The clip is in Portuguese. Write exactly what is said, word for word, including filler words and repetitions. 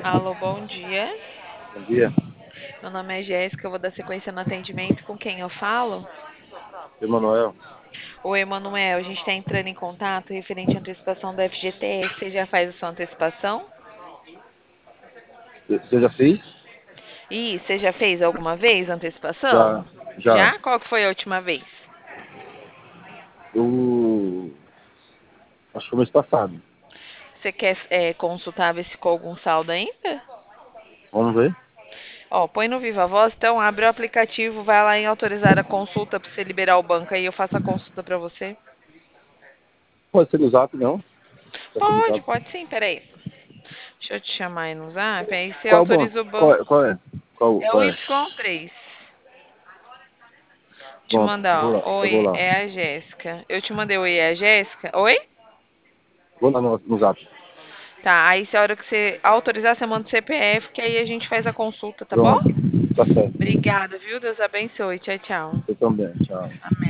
Alô, bom dia. Bom dia, Meu nome é Jéssica, eu vou dar sequência no atendimento. Com quem eu falo? Emanuel. Oi, Emanuel, a gente está entrando em contato referente à antecipação do F G T S. Você já faz a sua antecipação? Você já fez? Ih, você já fez alguma vez a antecipação? Já, já. Já? Qual que foi a última vez? Eu acho que foi mês passado. Você quer é, consultar ver se ficou algum saldo ainda? Vamos ver? Ó, põe no Viva Voz, então abre o aplicativo, vai lá em autorizar a consulta para você liberar o banco aí, eu faço a consulta para você. Pode ser no Zap, não? Pode ser no Pode, Zap. pode sim, peraí. Deixa eu te chamar aí no Zap, aí você Qual é o banco? autoriza o Qual banco. é? Qual é? Qual, É o qual é? Y três. Te Pronto, eu vou mandar, lá. ó. Eu vou Oi, lá. é a Jéssica. Eu te mandei oi, é a Jéssica. Oi? Vou lá no, no Zap. Tá, aí se a hora que você autorizar, você manda o C P F, que aí a gente faz a consulta, tá bom? Pronto. Tá certo. Obrigada, viu? Deus abençoe. Tchau, tchau. Eu também. Tchau. Amém.